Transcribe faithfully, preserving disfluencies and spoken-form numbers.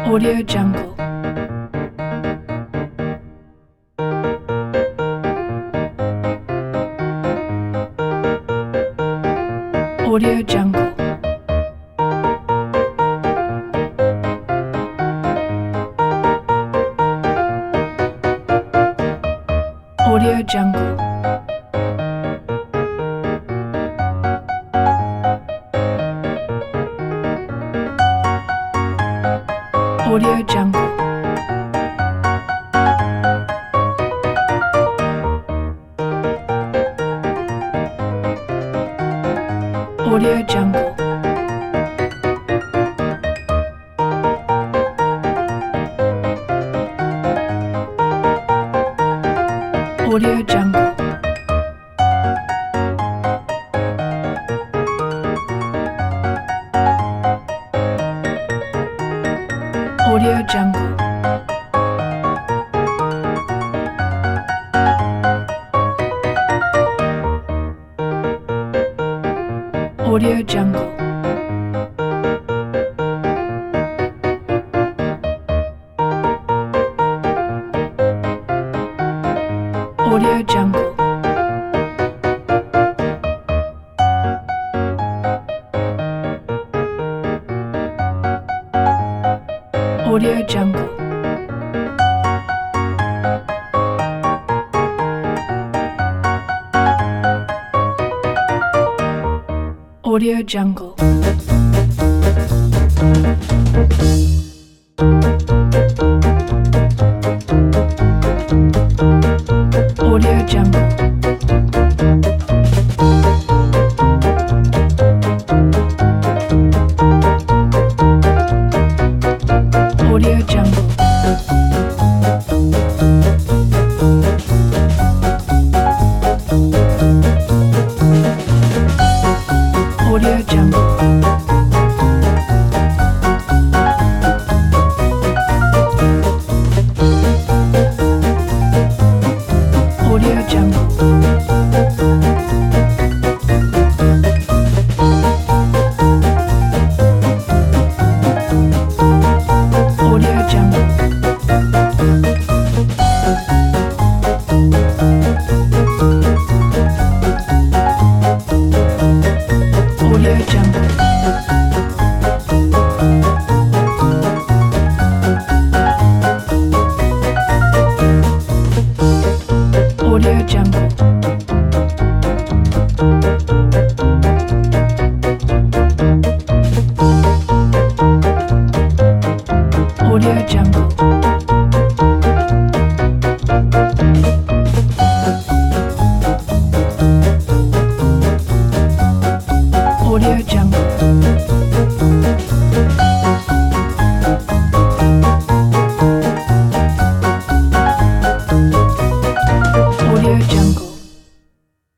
Audio Jungle. Audio Jungle. Audio Jungle. Audio Jungle. Audio Jungle. Audio Jungle. Audio Jungle. Audio Jungle. Audio Jungle. Audio Jungle. Audio Jungle. Audio Jungle. Audio Jungle. Audio Jungle. Audio Jungle. Audio Jungle. Audio Jungle. Audio Jungle. Audio Jungle.